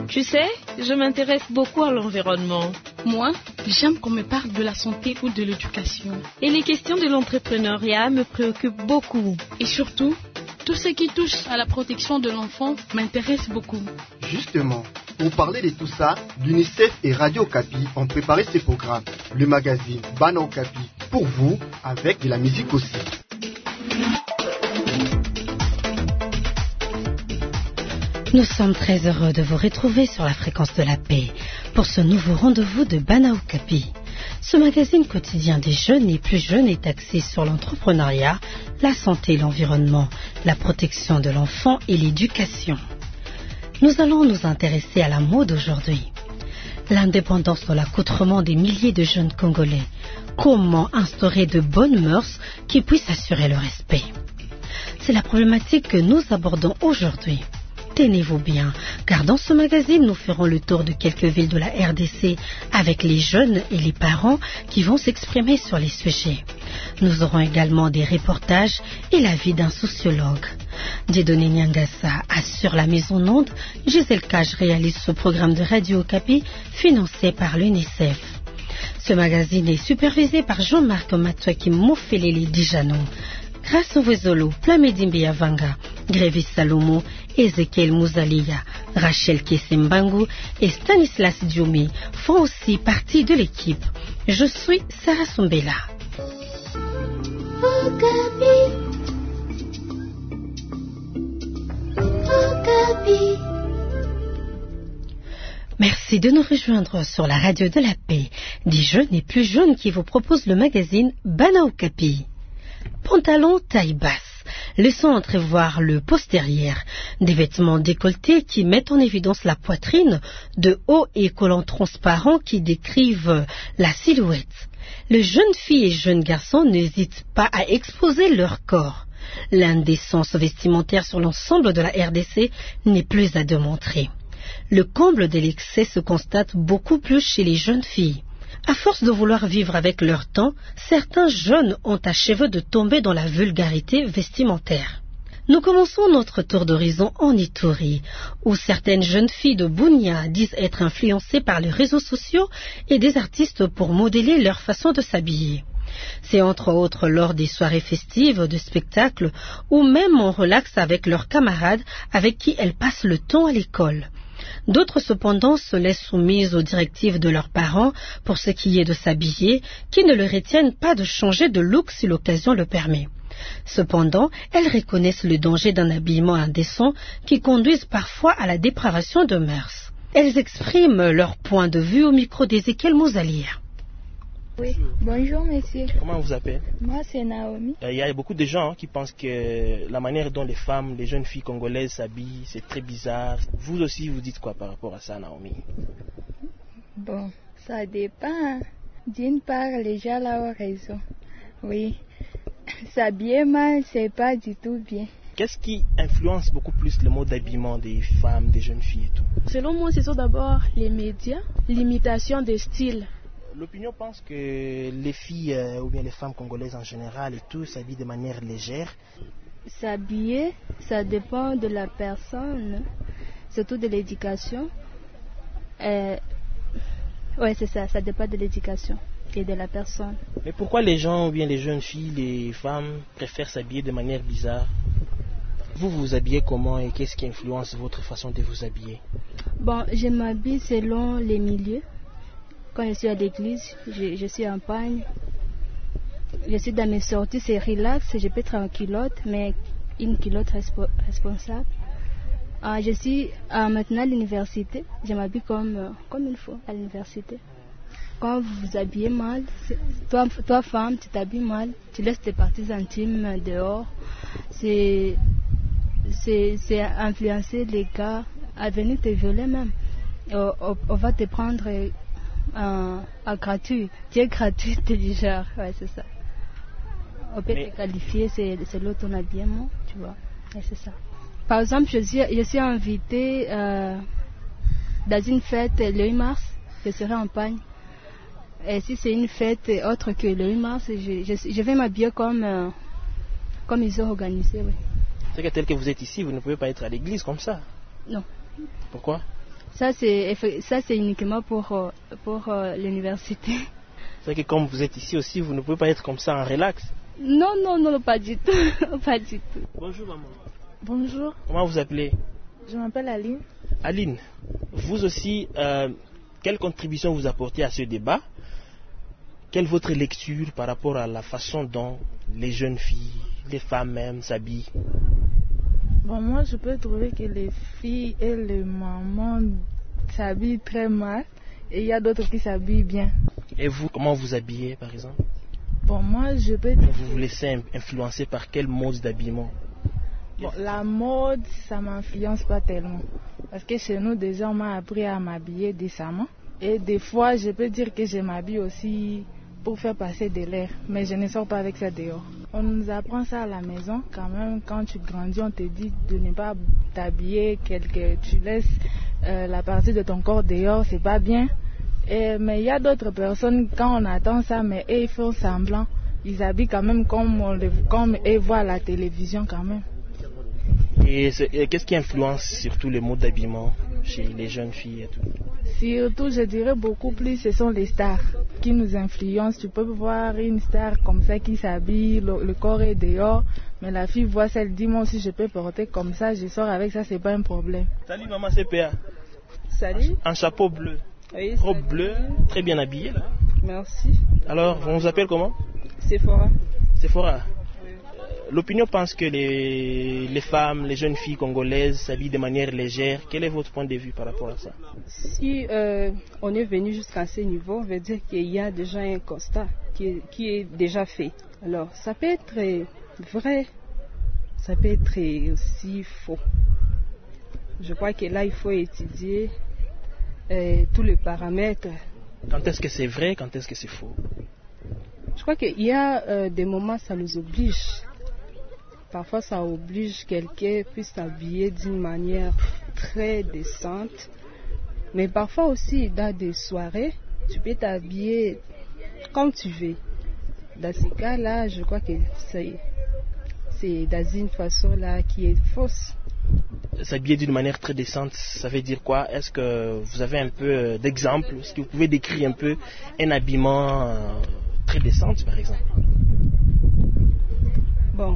Tu sais, je m'intéresse beaucoup à l'environnement. Moi, j'aime qu'on me parle de la santé ou de l'éducation. Et les questions de l'entrepreneuriat me préoccupent beaucoup. Et surtout, tout ce qui touche à la protection de l'enfant m'intéresse beaucoup. Justement, pour parler de tout ça, l'UNICEF et Radio Okapi ont préparé ce programme, le magazine Bana Okapi, pour vous, avec de la musique aussi. Nous sommes très heureux de vous retrouver sur la fréquence de la paix pour ce nouveau rendez-vous de Bana Okapi. Ce magazine quotidien des jeunes et plus jeunes est axé sur l'entrepreneuriat, la santé et l'environnement, la protection de l'enfant et l'éducation. Nous allons nous intéresser à la mode aujourd'hui. L'indépendance dans l'accoutrement des milliers de jeunes Congolais. Comment instaurer de bonnes mœurs qui puissent assurer le respect? C'est la problématique que nous abordons aujourd'hui. Tenez-vous bien, car dans ce magazine, nous ferons le tour de quelques villes de la RDC avec les jeunes et les parents qui vont s'exprimer sur les sujets. Nous aurons également des reportages et l'avis d'un sociologue. Dieudonné Nyangassa assure la maison Onde. Gisèle Cage réalise ce programme de Radio Okapi financé par l'UNICEF. Ce magazine est supervisé par Jean-Marc Matouaki Mofelele Dijano. Grâce au Wezolo, Plamedimbi Avanga, Grévis Salomo, Ezekiel Mouzalia, Rachel Kesembangu et Stanislas Dioumi font aussi partie de l'équipe. Je suis Sarah Sombela. Merci de nous rejoindre sur la radio de la paix, des jeunes et plus jeunes qui vous proposent le magazine Bana Okapi. Pantalon taille basse, laissant entrevoir le postérieur, des vêtements décolletés qui mettent en évidence la poitrine, de hauts et collants transparents qui décrivent la silhouette. Les jeunes filles et jeunes garçons n'hésitent pas à exposer leur corps. L'indécence vestimentaire sur l'ensemble de la RDC n'est plus à démontrer. Le comble de l'excès se constate beaucoup plus chez les jeunes filles. À force de vouloir vivre avec leur temps, certains jeunes ont achevé de tomber dans la vulgarité vestimentaire. Nous commençons notre tour d'horizon en Ituri, où certaines jeunes filles de Bunia disent être influencées par les réseaux sociaux et des artistes pour modeler leur façon de s'habiller. C'est entre autres lors des soirées festives, de spectacles, ou même en relax avec leurs camarades avec qui elles passent le temps à l'école. D'autres cependant se laissent soumises aux directives de leurs parents pour ce qui est de s'habiller, qui ne leur retiennent pas de changer de look si l'occasion le permet. Cependant, elles reconnaissent le danger d'un habillement indécent qui conduise parfois à la dépravation de mœurs. Elles expriment leur point de vue au micro d'Ezekiel Mouzalia. Oui. Bonjour monsieur. Comment on vous appelle? Moi c'est Naomi. Il y a beaucoup de gens qui pensent que la manière dont les femmes, les jeunes filles congolaises s'habillent, c'est très bizarre. Vous aussi, vous dites quoi par rapport à ça, Naomi? Bon, ça dépend. D'une part, les gens là ont raison. Oui, s'habiller mal, c'est pas du tout bien. Qu'est-ce qui influence beaucoup plus le mode d'habillement des femmes, des jeunes filles et tout? Selon moi, ce sont d'abord les médias, l'imitation des styles. L'opinion pense que les filles ou bien les femmes congolaises en général et tout s'habillent de manière légère. S'habiller, ça dépend de la personne, surtout de l'éducation. Oui, c'est ça, ça dépend de l'éducation et de la personne. Mais pourquoi les gens ou bien les jeunes filles, les femmes préfèrent s'habiller de manière bizarre? Vous vous habillez comment et qu'est-ce qui influence votre façon de vous habiller? Bon, je m'habille selon les milieux. Quand je suis à l'église, je suis en pagne. Je suis dans mes sorties, c'est relax, je peux être en culotte, mais une culotte responsable. Je suis maintenant à l'université, je m'habille comme il faut à l'université. Quand vous vous habillez mal, toi femme, tu t'habilles mal, tu laisses tes parties intimes dehors. C'est influencer les gars à venir te violer même. On va te prendre à gratuit. Tu es gratuit, t'es du genre. Ouais, c'est ça. On peut te qualifier, c'est l'autre ton habillement, tu vois. Ouais, c'est ça. Par exemple, je suis invitée dans une fête le 8 mars, je serai en pagne. Et si c'est une fête autre que le 8 mars, je vais m'habiller comme ils ont organisé. Oui. C'est que tel que vous êtes ici, vous ne pouvez pas être à l'église comme ça? Non. Pourquoi? Ça, c'est uniquement pour l'université. C'est que comme vous êtes ici aussi, vous ne pouvez pas être comme ça en relax. Non, pas du tout. Pas du tout. Bonjour maman. Bonjour, Comment vous appelez? je m'appelle Aline. Aline, vous aussi, quelle contribution vous apportez à ce débat? Quelle est votre lecture par rapport à la façon dont les jeunes filles, les femmes même s'habillent? Bon, moi, je peux trouver que les filles et les mamans s'habillent très mal et il y a d'autres qui s'habillent bien. Et vous, comment vous habillez par exemple? Bon, moi, je peux dire Vous vous laissez influencer par quel mode d'habillement? bon, la mode, ça m'influence pas tellement. Parce que chez nous, déjà, on m'a appris à m'habiller décemment. Et des fois, je peux dire que je m'habille aussi pour faire passer de l'air. Mais je ne sors pas avec ça dehors. On nous apprend ça à la maison. Quand même, quand tu grandis, on te dit de ne pas t'habiller, que tu laisses la partie de ton corps dehors, c'est pas bien. Mais il y a d'autres personnes, quand on attend ça, mais eux, ils font semblant. Ils habillent quand même comme eux voient à la télévision quand même. Et qu'est-ce qui influence surtout les modes d'habillement chez les jeunes filles et tout? Surtout, je dirais beaucoup plus, ce sont les stars qui nous influencent. Tu peux voir une star comme ça qui s'habille, le corps est dehors, mais la fille voit ça, elle dit moi aussi je peux porter comme ça, je sors avec ça, c'est pas un problème. Salut maman CPA. Salut. Un chapeau bleu, Oui, robe salut. bleue, très bien habillée là. Merci. Alors, on vous appelle comment? Sephora. Sephora. L'opinion pense que les femmes, les jeunes filles congolaises s'habillent de manière légère. Quel est votre point de vue par rapport à ça? Si on est venu jusqu'à ce niveau, on veut dire qu'il y a déjà un constat qui est déjà fait. Alors, ça peut être vrai, ça peut être aussi faux. Je crois que là, il faut étudier tous les paramètres. Quand est-ce que c'est vrai, quand est-ce que c'est faux? Je crois qu'il y a des moments, ça nous oblige. Parfois, ça oblige quelqu'un puisse s'habiller d'une manière très décente. Mais parfois aussi, dans des soirées, tu peux t'habiller comme tu veux. Dans ces cas-là, je crois que c'est dans une façon là qui est fausse. S'habiller d'une manière très décente, ça veut dire quoi? Est-ce que vous avez un peu d'exemples? Est-ce que vous pouvez décrire un peu un habillement très décent, par exemple? Bon.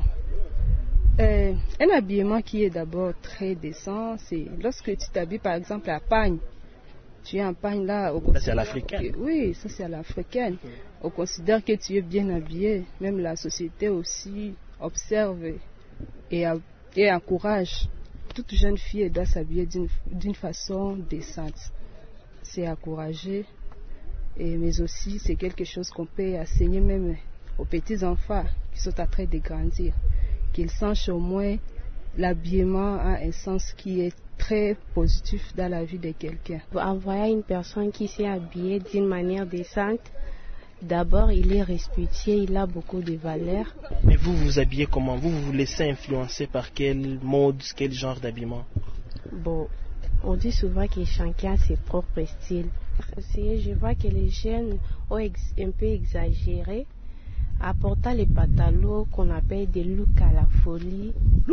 Un habillement qui est d'abord très décent, c'est lorsque tu t'habilles par exemple à pagne. Tu es en pagne là. Là, c'est à l'africaine. Oui, ça c'est à l'africaine. On considère que tu es bien habillé. Même la société aussi observe et encourage. Toute jeune fille doit s'habiller d'une façon décente. C'est encouragé. Mais aussi, c'est quelque chose qu'on peut enseigner même aux petits enfants qui sont en train de grandir. Qu'ils sachent au moins l'habillement a un sens qui est très positif dans la vie de quelqu'un. En voyant une personne qui s'est habillée d'une manière décente, d'abord il est respectueux, il a beaucoup de valeurs. Mais vous vous habillez comment? Vous vous laissez influencer par quel mode, quel genre d'habillement? Bon, on dit souvent que chacun a ses propres styles. Je vois que les jeunes ont un peu exagéré, apportant les pantalons qu'on appelle des looks à la folie.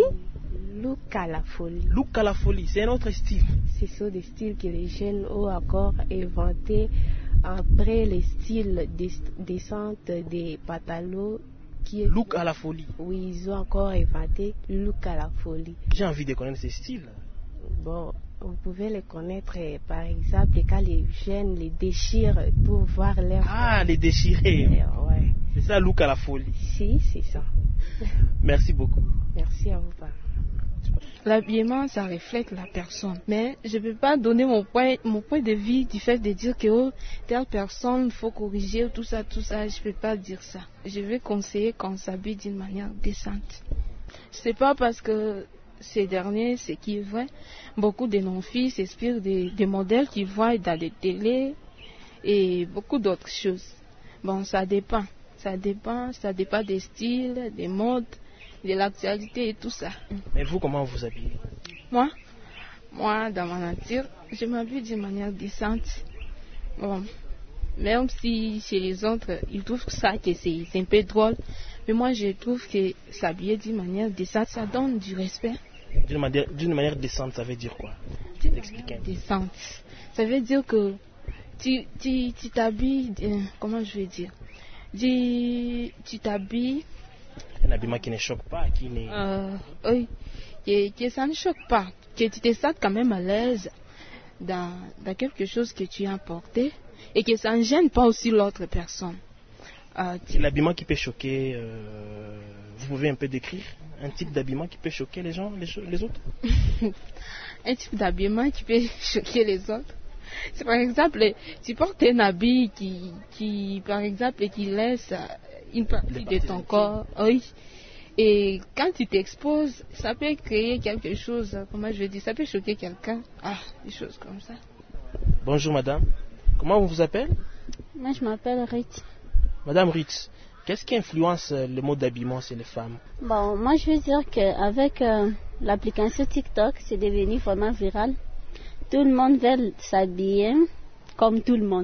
Look à la folie. Look à la folie, c'est un autre style. Ce sont des styles que les jeunes ont encore inventés après les styles décents des pantalons. Look à la folie. Oui, ils ont encore inventé look à la folie. J'ai envie de connaître ces styles. Bon, vous pouvez les connaître par exemple quand les jeunes les déchirent pour voir leur... Ah, les déchirer. Ouais. C'est ça, look à la folie. Si, c'est ça. Merci beaucoup. Merci à vous. L'habillement, ça reflète la personne. Mais je ne peux pas donner mon point de vue du fait de dire que telle personne, il faut corriger, tout ça. Je ne peux pas dire ça. Je vais conseiller qu'on s'habille d'une manière décente. C'est pas parce que ces derniers, ce qui est vrai, beaucoup de non-filles s'inspirent des modèles qu'ils voient dans les télés et beaucoup d'autres choses. Bon, ça dépend. Ça dépend des styles, des modes, de l'actualité et tout ça. Mais vous, comment vous habillez? Moi, dans ma nature, je m'habille d'une manière décente. Bon, même si chez les autres, ils trouvent ça que c'est un peu drôle. Mais moi, je trouve que s'habiller d'une manière décente, ça donne du respect. D'une manière décente, ça veut dire quoi? décente. Ça veut dire que tu t'habilles, comment je vais dire, tu t'habilles. Un habillement qui ne choque pas, qui n'est... Oui, que ça ne choque pas, que tu te sens quand même à l'aise dans quelque chose que tu as porté et que ça ne gêne pas aussi l'autre personne. C'est l'habillement qui peut choquer. Vous pouvez un peu décrire un type d'habillement qui peut choquer les gens, les autres? Un type d'habillement qui peut choquer les autres. C'est par exemple, tu portes un habit qui par exemple, qui laisse une partie de ton corps. Oui. Et quand tu t'exposes, ça peut créer quelque chose, comment je vais dire, ça peut choquer quelqu'un. Des choses comme ça. Bonjour madame. Comment on vous appelle? Moi je m'appelle Ritz. Madame Ritz, qu'est-ce qui influence le mode d'habillement chez les femmes? Bon, moi je veux dire qu'avec l'application TikTok, c'est devenu vraiment viral. Tout le monde veut s'habiller comme tout le monde.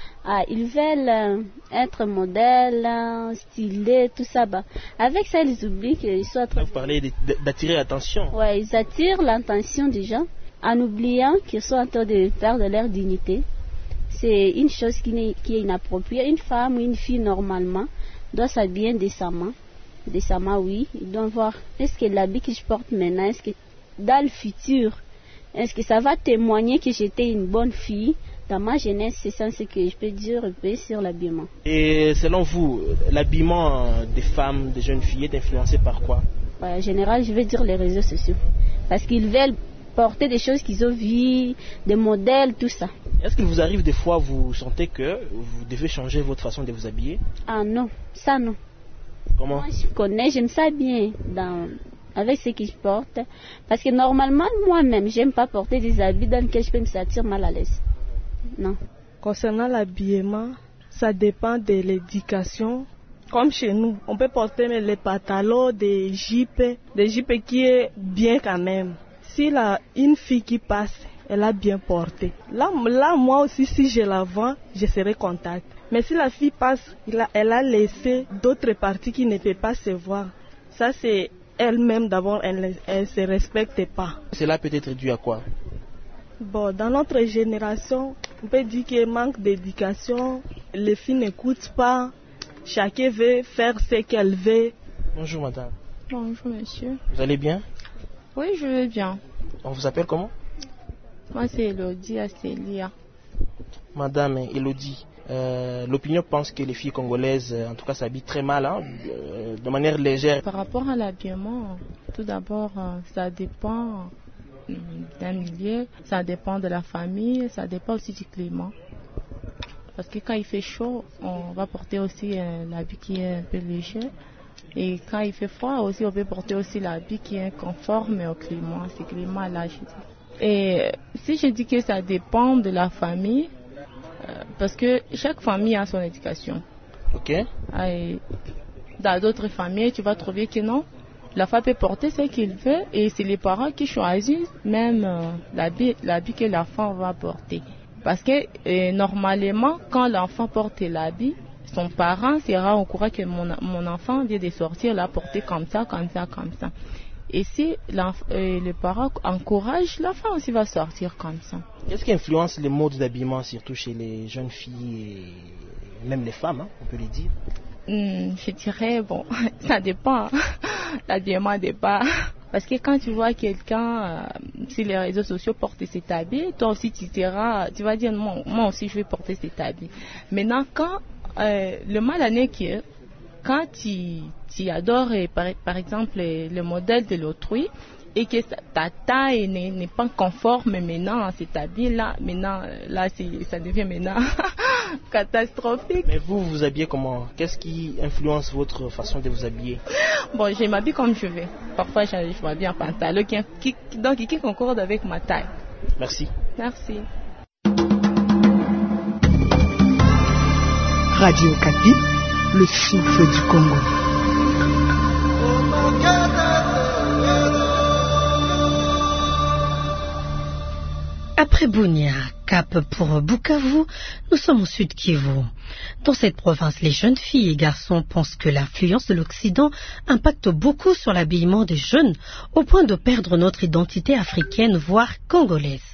Ils veulent être modèles, stylés, tout ça. Avec ça, ils oublient qu'ils sont... Vous parlez d'attirer l'attention. Oui, ils attirent l'attention des gens en oubliant qu'ils sont en train de perdre leur dignité. C'est une chose qui est inappropriée. Une femme ou une fille, normalement, doit s'habiller décemment. Décemment, oui. Ils doivent voir, est-ce que l'habit que je porte maintenant, est-ce que dans le futur, est-ce que ça va témoigner que j'étais une bonne fille? Dans ma jeunesse, c'est ça ce que je peux dire un peu sur l'habillement. Et selon vous, l'habillement des femmes, des jeunes filles est influencé par quoi? En général, je vais dire les réseaux sociaux. Parce qu'ils veulent porter des choses qu'ils ont vues, des modèles, tout ça. Est-ce qu'il vous arrive des fois, vous sentez que vous devez changer votre façon de vous habiller? Non, ça non. Comment? Moi, je connais, j'aime ça bien avec ce que je porte. Parce que normalement, moi-même, j'aime pas porter des habits dans lesquels je peux me sentir mal à l'aise. Non. Concernant l'habillement, ça dépend de l'éducation. Comme chez nous, on peut porter les pantalons, des jupes qui est bien quand même. Si une fille qui passe, elle a bien porté. Là, moi aussi, si je la vois, je serai contente. Mais si la fille passe, elle a laissé d'autres parties qui ne peuvent pas se voir. Ça, c'est elle-même d'abord, elle ne se respecte pas. Cela peut être dû à quoi? Bon, dans notre génération, on peut dire qu'il manque d'éducation. Les filles n'écoutent pas. Chacun veut faire ce qu'elle veut. Bonjour madame. Bonjour monsieur. Vous allez bien? Oui, je vais bien. On vous appelle comment? Moi c'est Elodie Asselia. Madame Elodie, l'opinion pense que les filles congolaises, en tout cas, s'habillent très mal, de manière légère. Par rapport à l'habillement, tout d'abord, ça dépend d'un milieu, ça dépend de la famille, ça dépend aussi du climat. Parce que quand il fait chaud, on va porter aussi l'habit qui est un peu léger. Et quand il fait froid aussi, on peut porter aussi l'habit qui est conforme au climat, ce climat-là, je dis. Et si je dis que ça dépend de la famille, parce que chaque famille a son éducation. Ok. Et dans d'autres familles, tu vas trouver que non, la femme peut porter ce qu'il veut et c'est les parents qui choisissent même l'habit que l'enfant va porter. Parce que normalement, quand l'enfant porte l'habit, son parent sera au courant que mon enfant vient de sortir là, porter comme ça, comme ça, comme ça. Et si le parent encourage, l'enfant aussi va sortir comme ça. Qu'est-ce qui influence les modes d'habillement, surtout chez les jeunes filles et même les femmes, on peut les dire? Je dirais, bon, ça dépend. L'habillement dépend. Parce que quand tu vois quelqu'un sur les réseaux sociaux porter cet habit, toi aussi tu vas dire, moi aussi je vais porter cet habit. Maintenant, quand le mal à n'est que quand tu adores, par exemple, le modèle de l'autrui et que ta taille n'est pas conforme maintenant à cet habit-là, maintenant, là, ça devient maintenant catastrophique. Mais vous habillez comment? Qu'est-ce qui influence votre façon de vous habiller? Bon, je m'habille comme je veux. Parfois, je m'habille en pantalon qui concorde avec ma taille. Merci. Merci. Radio Okapi, le souffle du Congo. Après Bunia, cap pour Bukavu, nous sommes au sud Kivu. Dans cette province, les jeunes filles et garçons pensent que l'influence de l'Occident impacte beaucoup sur l'habillement des jeunes, au point de perdre notre identité africaine, voire congolaise.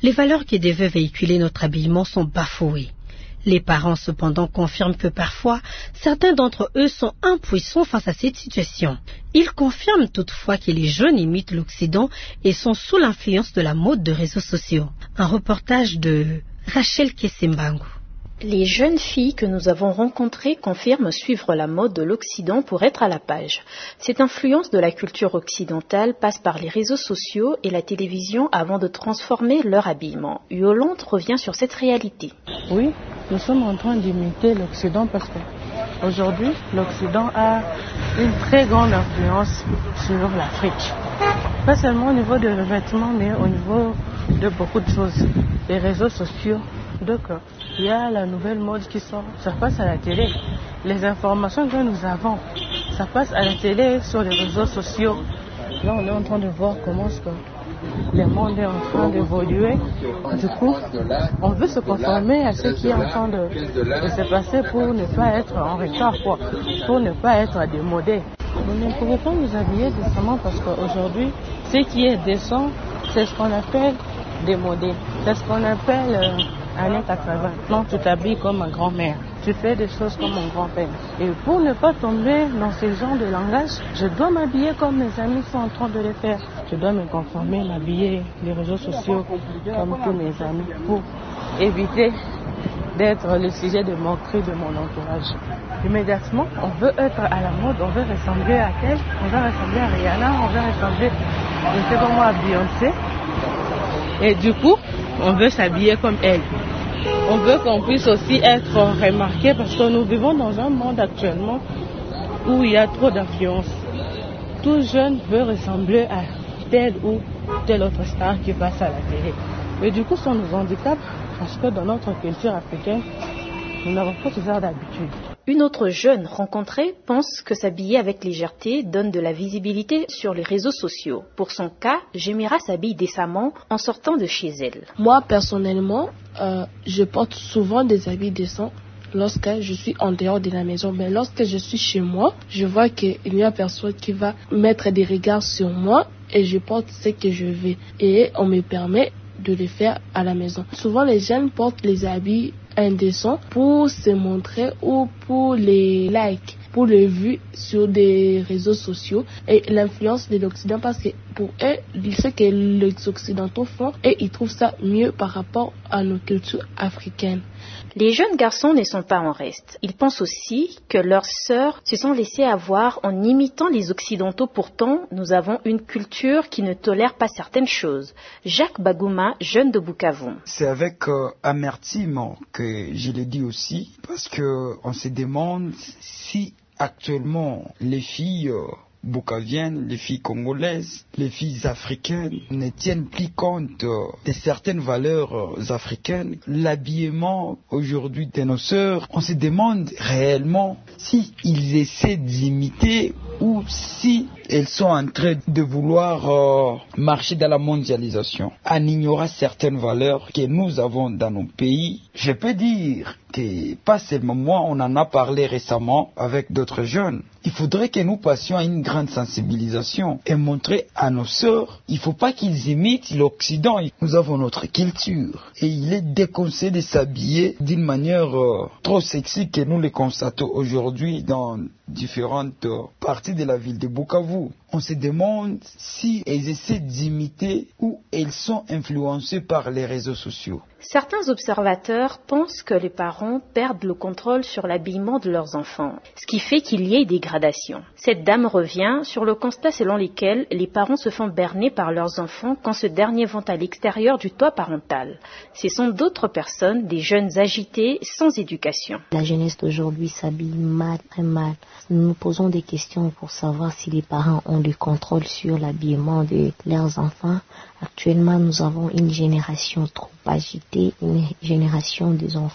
Les valeurs qui devaient véhiculer notre habillement sont bafouées. Les parents cependant confirment que parfois, certains d'entre eux sont impuissants face à cette situation. Ils confirment toutefois que les jeunes imitent l'Occident et sont sous l'influence de la mode de réseaux sociaux. Un reportage de Rachel Kesembangu. Les jeunes filles que nous avons rencontrées confirment suivre la mode de l'Occident pour être à la page. Cette influence de la culture occidentale passe par les réseaux sociaux et la télévision avant de transformer leur habillement. Yolande revient sur cette réalité. Oui, nous sommes en train d'imiter l'Occident parce qu'aujourd'hui, l'Occident a une très grande influence sur l'Afrique. Pas seulement au niveau des vêtements, mais au niveau de beaucoup de choses. Les réseaux sociaux. Donc, il y a la nouvelle mode qui sort, ça passe à la télé. Les informations que nous avons, ça passe à la télé, sur les réseaux sociaux. Là, on est en train de voir comment le monde est en train d'évoluer. Du coup, on veut se conformer à ce qui est en train de se passer pour ne pas être en retard, pour ne pas être démodé. Nous ne pouvons pas nous habiller décemment parce qu'aujourd'hui, ce qui est décent, c'est ce qu'on appelle démodé. C'est ce qu'on appelle années 80. Non, tu t'habilles comme ma grand-mère. Tu fais des choses comme mon grand-père. Et pour ne pas tomber dans ce genre de langage, je dois m'habiller comme mes amis sont en train de le faire. Je dois me conformer, m'habiller les réseaux sociaux comme tous mes amis pour éviter d'être le sujet de moquerie de mon entourage. Immédiatement, on veut être à la mode, on veut ressembler à elle, on veut ressembler à Rihanna, on veut ressembler, je sais pas moi, à Beyoncé. Et du coup, on veut s'habiller comme elle. On veut qu'on puisse aussi être remarqué parce que nous vivons dans un monde actuellement où il y a trop d'influence. Tout jeune veut ressembler à telle ou telle autre star qui passe à la télé. Et du coup, ça nous handicape parce que dans notre culture africaine, nous n'avons pas ce genre d'habitude. Une autre jeune rencontrée pense que s'habiller avec légèreté donne de la visibilité sur les réseaux sociaux. Pour son cas, Gemira s'habille décemment en sortant de chez elle. Moi, personnellement, je porte souvent des habits décents lorsque je suis en dehors de la maison. Mais lorsque je suis chez moi, je vois qu'il y a personne qui va mettre des regards sur moi et je porte ce que je veux. Et on me permet de le faire à la maison. Souvent, les jeunes portent les habits indécents pour se montrer ou pour les likes, pour les vues sur des réseaux sociaux et l'influence de l'Occident parce que pour eux, ce que les Occidentaux font et ils trouvent ça mieux par rapport à nos cultures africaines. Les jeunes garçons ne sont pas en reste. Ils pensent aussi que leurs sœurs se sont laissées avoir en imitant les Occidentaux. Pourtant, nous avons une culture qui ne tolère pas certaines choses. Jacques Bagouma, jeune de Bukavu. C'est avec amertume que je l'ai dit aussi, parce qu'on se demande si actuellement les filles bukaviennes, les filles congolaises, les filles africaines ne tiennent plus compte de certaines valeurs africaines. L'habillement aujourd'hui de nos sœurs, on se demande réellement si ils essaient d'imiter ou si elles sont en train de vouloir marcher dans la mondialisation en ignorant certaines valeurs que nous avons dans nos pays. Je peux dire que pas seulement moi, on en a parlé récemment avec d'autres jeunes. Il faudrait que nous passions à une grande sensibilisation et montrer à nos sœurs, il ne faut pas qu'ils imitent l'Occident. Nous avons notre culture et il est déconseillé de s'habiller d'une manière trop sexy que nous le constatons aujourd'hui dans différentes parties de la ville de Bukavu. On se demande si elles essaient d'imiter ou elles sont influencées par les réseaux sociaux. Certains observateurs pensent que les parents perdent le contrôle sur l'habillement de leurs enfants, ce qui fait qu'il y ait dégradation. Cette dame revient sur le constat selon lequel les parents se font berner par leurs enfants quand ces derniers vont à l'extérieur du toit parental. Ce sont d'autres personnes, des jeunes agités, sans éducation. La jeunesse d'aujourd'hui s'habille mal, très mal. Nous nous posons des questions pour savoir si les parents ont du contrôle sur l'habillement de leurs enfants. Actuellement, nous avons une génération trop agitée, une génération des enfants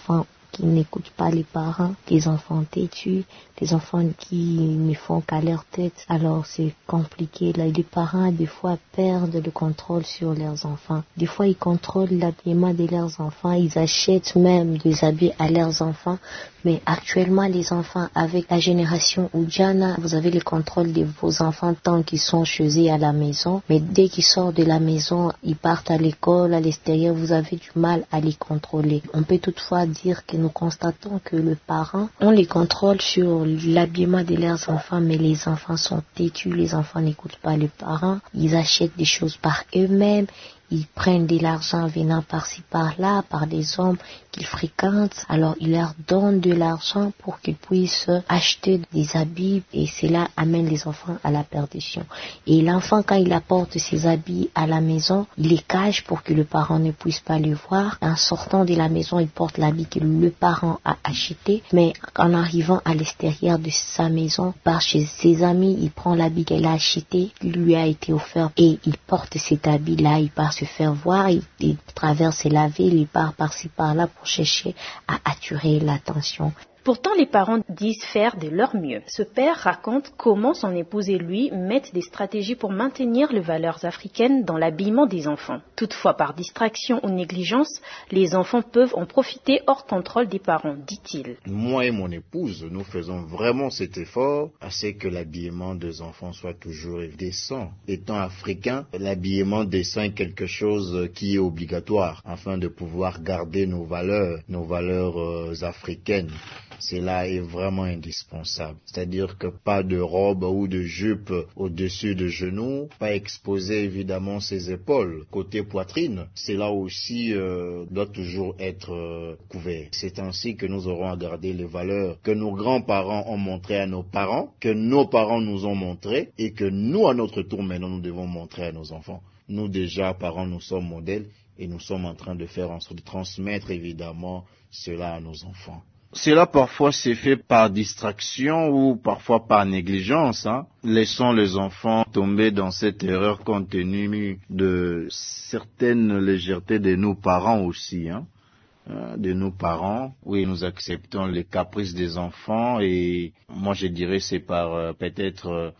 qui n'écoutent pas les parents, des enfants têtus, des enfants qui ne font qu'à leur tête. Alors c'est compliqué. Là, les parents, des fois, perdent le contrôle sur leurs enfants. Des fois, ils contrôlent l'habillement de leurs enfants. Ils achètent même des habits à leurs enfants. Mais actuellement, les enfants, avec la génération Oudjana, vous avez le contrôle de vos enfants tant qu'ils sont chez eux à la maison. Mais dès qu'ils sortent de la maison, ils partent à l'école, à l'extérieur, vous avez du mal à les contrôler. On peut toutefois dire que nous constatons que les parents ont les contrôles sur l'habillement de leurs enfants, mais les enfants sont têtus, les enfants n'écoutent pas les parents, ils achètent des choses par eux-mêmes. Ils prennent de l'argent venant par-ci par-là, par des hommes qu'ils fréquentent. Alors, ils leur donnent de l'argent pour qu'ils puissent acheter des habits et cela amène les enfants à la perdition. Et l'enfant, quand il apporte ses habits à la maison, il les cache pour que le parent ne puisse pas le voir. En sortant de la maison, il porte l'habit que le parent a acheté. Mais en arrivant à l'extérieur de sa maison, par chez ses amis, il prend l'habit qu'elle a acheté, qui lui a été offert et il porte cet habit-là, il part se faire voir, il traverse la ville, il part par-ci par-là pour chercher à attirer l'attention. Pourtant, les parents disent faire de leur mieux. Ce père raconte comment son épouse et lui mettent des stratégies pour maintenir les valeurs africaines dans l'habillement des enfants. Toutefois, par distraction ou négligence, les enfants peuvent en profiter hors contrôle des parents, dit-il. Moi et mon épouse, nous faisons vraiment cet effort à ce que l'habillement des enfants soit toujours décent. Étant africain, l'habillement décent est quelque chose qui est obligatoire afin de pouvoir garder nos valeurs africaines. Cela est vraiment indispensable. C'est-à-dire que pas de robe ou de jupe au-dessus de genoux, pas exposer évidemment ses épaules. Côté poitrine, cela aussi doit toujours être couvert. C'est ainsi que nous aurons à garder les valeurs que nos grands-parents ont montrées à nos parents, que nos parents nous ont montrées et que nous, à notre tour, maintenant, nous devons montrer à nos enfants. Nous, déjà, parents, nous sommes modèles et nous sommes en train de faire en sorte de transmettre évidemment cela à nos enfants. Cela parfois s'est fait par distraction ou parfois par négligence. Laissons les enfants tomber dans cette erreur compte tenu de certaines légèretés de nos parents aussi. De nos parents, oui, nous acceptons les caprices des enfants et moi je dirais c'est par peut-être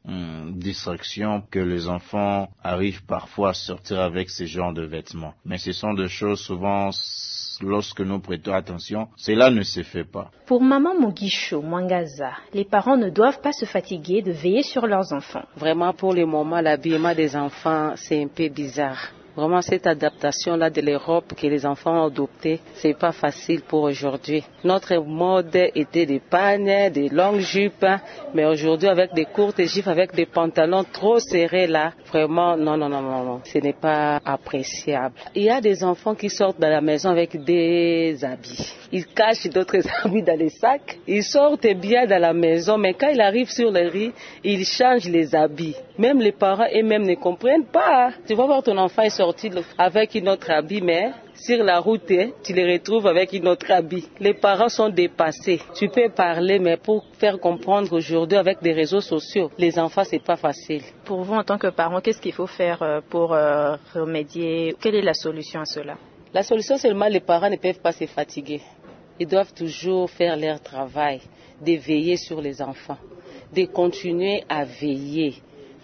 distraction que les enfants arrivent parfois à sortir avec ce genre de vêtements. Mais ce sont des choses souvent, lorsque nous prêtons attention, cela ne se fait pas. Pour Maman Mugisho Mwangaza, les parents ne doivent pas se fatiguer de veiller sur leurs enfants. Vraiment, pour le moment, l'habillement des enfants, c'est un peu bizarre. Vraiment, cette adaptation-là de l'Europe que les enfants ont adoptée, c'est pas facile pour aujourd'hui. Notre mode était des pagnes, des longues jupes, mais aujourd'hui, avec des courtes jupes, avec des pantalons trop serrés là, vraiment, non, ce n'est pas appréciable. Il y a des enfants qui sortent de la maison avec des habits. Ils cachent d'autres habits dans les sacs. Ils sortent bien de la maison, mais quand ils arrivent sur le riz, ils changent les habits. Même les parents eux-mêmes ne comprennent pas. Tu vas voir ton enfant est sorti avec une autre habit, mais sur la route, tu les retrouves avec une autre habit. Les parents sont dépassés. Tu peux parler, mais pour faire comprendre aujourd'hui avec des réseaux sociaux, les enfants, c'est pas facile. Pour vous, en tant que parent, qu'est-ce qu'il faut faire pour remédier? Quelle est la solution à cela? La solution, seulement les parents ne peuvent pas se fatiguer. Ils doivent toujours faire leur travail, de veiller sur les enfants, de continuer à veiller.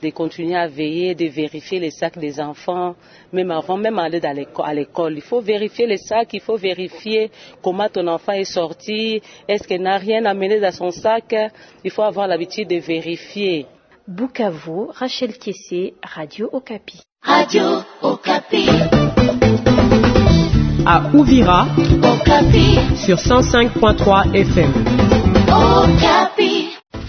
De vérifier les sacs des enfants, même avant, même aller à l'école. Il faut vérifier les sacs, il faut vérifier comment ton enfant est sorti, est-ce qu'il n'a rien amené dans son sac. Il faut avoir l'habitude de vérifier. Bukavu, Rachel Kessé, Radio Okapi. Radio Okapi. À Uvira, Okapi. Sur 105.3 FM. Okapi.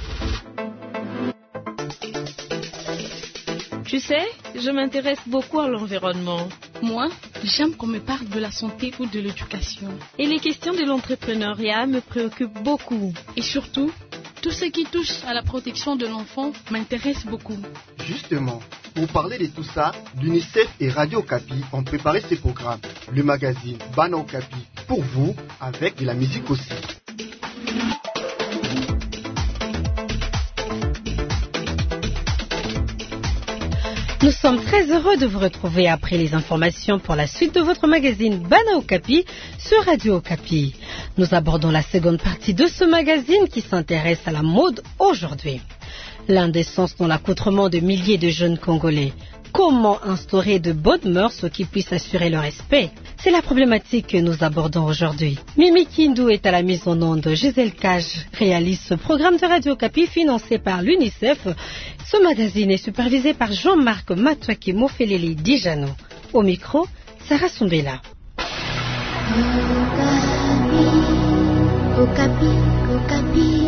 Tu sais, je m'intéresse beaucoup à l'environnement. Moi, j'aime qu'on me parle de la santé ou de l'éducation. Et les questions de l'entrepreneuriat me préoccupent beaucoup. Et surtout, tout ce qui touche à la protection de l'enfant m'intéresse beaucoup. Justement, pour parler de tout ça, l'UNICEF et Radio Okapi ont préparé ces programmes. Le magazine Bana Okapi, pour vous, avec de la musique aussi. Nous sommes très heureux de vous retrouver après les informations pour la suite de votre magazine Bana Okapi sur Radio Okapi. Nous abordons la seconde partie de ce magazine qui s'intéresse à la mode aujourd'hui. L'indécence dans l'accoutrement de milliers de jeunes Congolais. Comment instaurer de bonnes mœurs qui puissent assurer le respect? C'est la problématique que nous abordons aujourd'hui. Mimi Kindu est à la mise en onde. Gisèle Cage réalise ce programme de Radio Okapi financé par l'UNICEF. Ce magazine est supervisé par Jean-Marc Matouaki Mofelele Dijano. Au micro, Sarah Soumbela. Okapi, Okapi.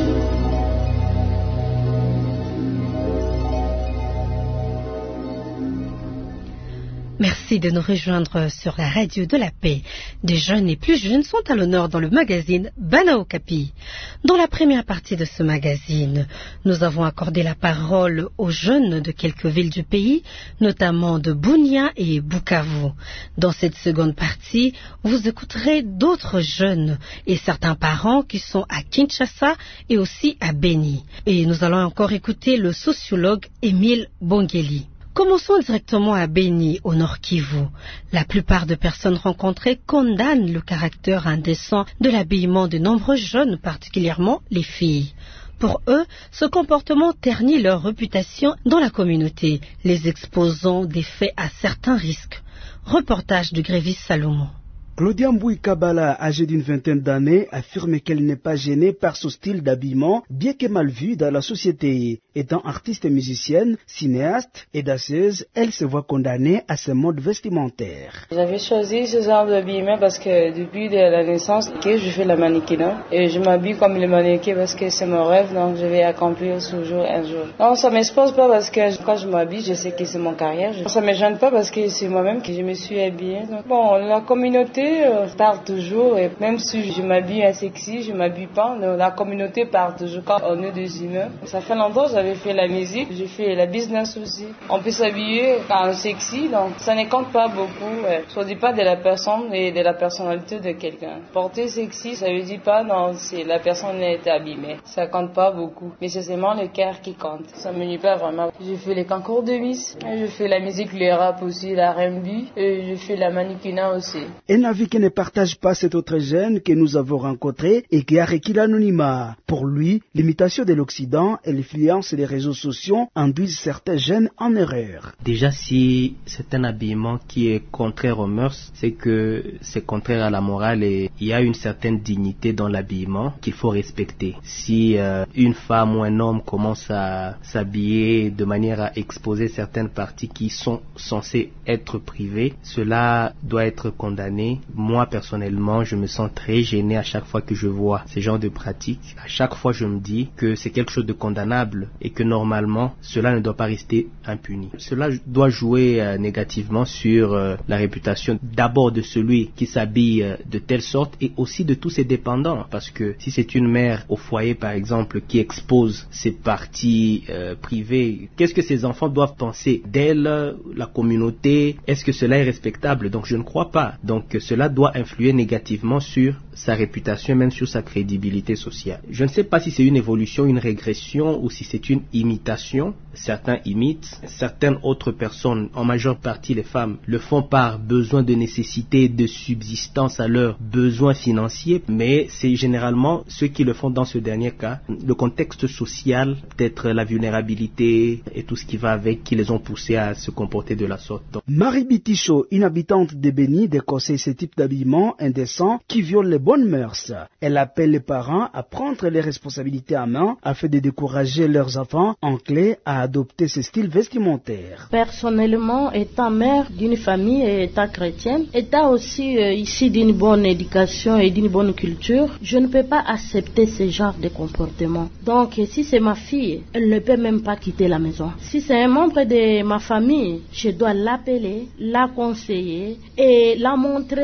Merci de nous rejoindre sur la radio de la paix. Des jeunes et plus jeunes sont à l'honneur dans le magazine Bana Okapi. Dans la première partie de ce magazine, nous avons accordé la parole aux jeunes de quelques villes du pays, notamment de Bunia et Bukavu. Dans cette seconde partie, vous écouterez d'autres jeunes et certains parents qui sont à Kinshasa et aussi à Beni. Et nous allons encore écouter le sociologue Émile Bongeli. Commençons directement à Beni, au Nord Kivu. La plupart des personnes rencontrées condamnent le caractère indécent de l'habillement de nombreux jeunes, particulièrement les filles. Pour eux, ce comportement ternit leur réputation dans la communauté, les exposant des faits à certains risques. Reportage de Grévis Salomon. Claudia Mbouy Kabala, âgée d'une vingtaine d'années, affirme qu'elle n'est pas gênée par ce style d'habillement, bien que mal vu dans la société. Étant artiste et musicienne, cinéaste et danseuse, elle se voit condamnée à ce mode vestimentaire. J'avais choisi ce genre d'habillement parce que depuis la naissance, je fais la mannequinat et je m'habille comme le mannequin parce que c'est mon rêve, donc je vais accomplir toujours un jour. Non, ça ne m'expose pas parce que quand je m'habille, je sais que c'est mon carrière. Ça ne me gêne pas parce que c'est moi-même que je me suis habillée. Donc, bon, la communauté parle toujours, et même si je m'habille sexy, je m'habille pas, la communauté parle toujours quand on est des humains. Ça fait longtemps que j'avais fait la musique, j'ai fait la business aussi. On peut s'habiller en sexy, donc ça ne compte pas beaucoup. Ça ne dit pas de la personne et de la personnalité de quelqu'un. Porter sexy, ça ne dit pas non, c'est la personne est habillée. Ça compte pas beaucoup, mais c'est seulement le cœur qui compte. Ça me nuit pas vraiment. J'ai fait les concours de Miss, je fais la musique, le rap aussi, la R&B, et je fais la mannequinat aussi. Qui ne partage pas cet autre jeune que nous avons rencontré et qui a requis l'anonymat. Pour lui, l'imitation de l'Occident et l'influence des réseaux sociaux induisent certains jeunes en erreur. Déjà, si c'est un habillement qui est contraire aux mœurs, c'est que c'est contraire à la morale et il y a une certaine dignité dans l'habillement qu'il faut respecter. Si une femme ou un homme commence à s'habiller de manière à exposer certaines parties qui sont censées être privées, cela doit être condamné. Moi, personnellement, je me sens très gêné à chaque fois que je vois ce genre de pratiques. À chaque fois, je me dis que c'est quelque chose de condamnable et que normalement, cela ne doit pas rester impuni. Cela doit jouer négativement sur la réputation d'abord de celui qui s'habille de telle sorte et aussi de tous ses dépendants. Parce que si c'est une mère au foyer, par exemple, qui expose ses parties privées, qu'est-ce que ses enfants doivent penser d'elle, la communauté? Est-ce que cela est respectable? Donc, je ne crois pas. Donc, cela doit influer négativement sur sa réputation, même sur sa crédibilité sociale. Je ne sais pas si c'est une évolution, une régression ou si c'est une imitation. Certains imitent, certaines autres personnes, en majeure partie les femmes, le font par besoin de nécessité, de subsistance à leurs besoins financiers, mais c'est généralement ceux qui le font dans ce dernier cas. Le contexte social, peut-être la vulnérabilité et tout ce qui va avec, qui les ont poussés à se comporter de la sorte. Marie Biticho, une habitante de Beni, déconseille ce type d'habillement indécent qui viole les bonnes mœurs. Elle appelle les parents à prendre les responsabilités en main afin de décourager leurs enfants enclins à adopter ce style vestimentaire. Personnellement, étant mère d'une famille et étant chrétienne, étant aussi ici d'une bonne éducation et d'une bonne culture, je ne peux pas accepter ce genre de comportement. Donc, si c'est ma fille, elle ne peut même pas quitter la maison. Si c'est un membre de ma famille, je dois l'appeler, la conseiller et la montrer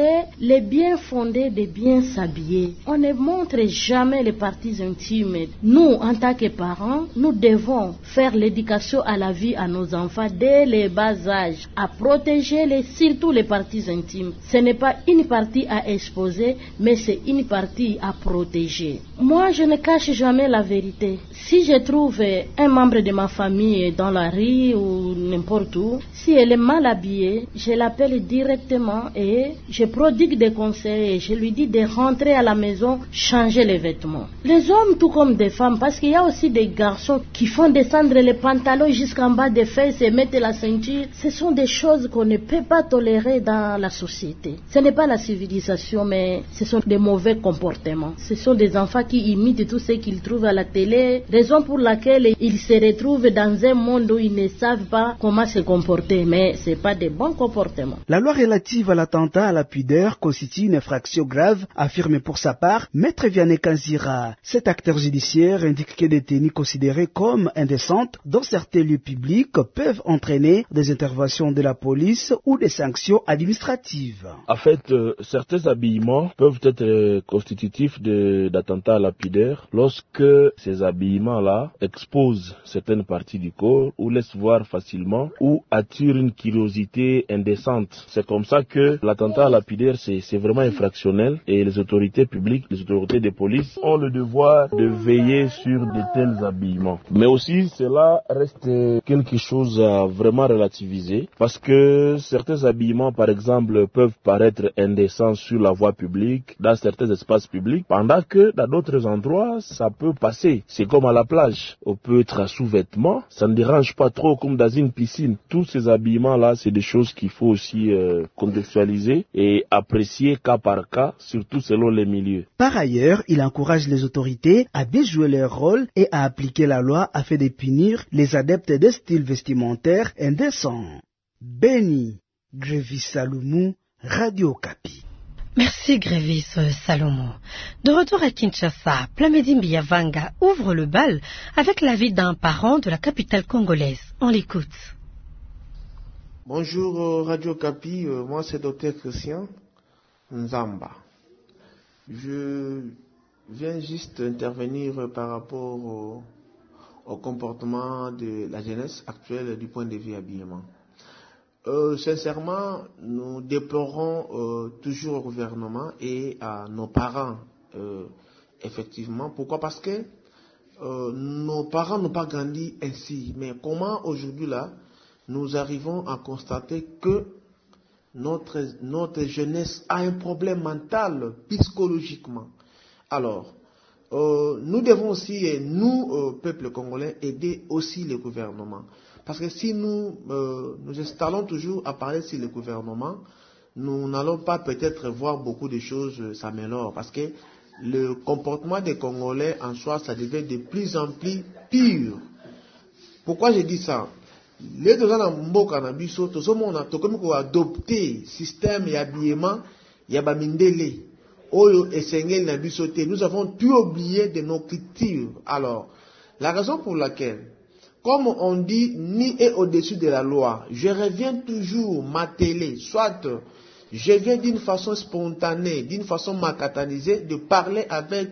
le bien fondé de bien s'habiller. On ne montre jamais les parties intimes. Nous, en tant que parents, nous devons faire l'éducation à la vie à nos enfants dès le bas âge, à protéger surtout les parties intimes. Ce n'est pas une partie à exposer, mais c'est une partie à protéger. Moi, je ne cache jamais la vérité. Si je trouve un membre de ma famille dans la rue ou n'importe où, si elle est mal habillée, je l'appelle directement et je prodigue des conseils et je lui dis de rentrer à la maison, changer les vêtements. Les hommes tout comme des femmes, parce qu'il y a aussi des garçons qui font descendre les pantalons jusqu'en bas des fesses et mettre la ceinture. Ce sont des choses qu'on ne peut pas tolérer dans la société. Ce n'est pas la civilisation, mais ce sont des mauvais comportements. Ce sont des enfants qui imitent tout ce qu'ils trouvent à la télé, raison pour laquelle ils se retrouvent dans un monde où ils ne savent pas comment se comporter, mais ce n'est pas des bons comportements. La loi relative à l'attentat à la pudeur constitue une infraction grave, affirme pour sa part Maître Vianney Kanzira. Cet acteur judiciaire indique que des tenues considérées comme indécentes dans certains lieux publics peuvent entraîner des interventions de la police ou des sanctions administratives. En fait, certains habillements peuvent être constitutifs d'attentats à la pudeur lorsque ces habillements-là exposent certaines parties du corps ou laissent voir facilement ou attirent une curiosité indécente. C'est comme ça que l'attentat à la pudeur, c'est vraiment infractionnel et les autorités publiques, les autorités de police ont le devoir de veiller sur de tels habillements. Mais aussi, cela reste quelque chose à vraiment relativiser parce que certains habillements, par exemple, peuvent paraître indécents sur la voie publique, dans certains espaces publics, pendant que dans d'autres endroits, ça peut passer. C'est comme à la plage. On peut être à sous-vêtements, ça ne dérange pas trop comme dans une piscine. Tous ces habillements-là, c'est des choses qu'il faut aussi contextualiser et apprécier cas par cas, surtout selon les milieux. Par ailleurs, il encourage les autorités à bien jouer leur rôle et à appliquer la loi afin de punir les adeptes des styles vestimentaires indécents. Béni, Grévis Salomon, Radio Okapi. Merci Grévis Salomon. De retour à Kinshasa, Plamedi Mbiavanga ouvre le bal avec l'avis d'un parent de la capitale congolaise. On l'écoute. Bonjour Radio Okapi, moi c'est Dr Christian Nzamba. Je viens juste intervenir par rapport au comportement de la jeunesse actuelle du point de vue habillement. Sincèrement, nous déplorons toujours au gouvernement et à nos parents, effectivement. Pourquoi? Parce que nos parents n'ont pas grandi ainsi. Mais comment aujourd'hui là, nous arrivons à constater que notre jeunesse a un problème mental, psychologiquement. Alors, nous devons aussi, nous, peuple congolais, aider aussi le gouvernement. Parce que si nous installons toujours à parler sur le gouvernement, nous n'allons pas peut-être voir beaucoup de choses s'améliorer. Parce que le comportement des Congolais en soi, ça devient de plus en plus pire. Pourquoi je dis ça? Les deux ans en Mboka na biso, tout ce monde a comme qu'on a adopté système et habillement, yabamindele, oyo esengel na biso te. Nous avons tout oublié de nos cultures. Alors, la raison pour laquelle, comme on dit, ni est au-dessus de la loi, je reviens toujours m'atteler, soit je viens d'une façon spontanée, d'une façon macatanisée, de parler avec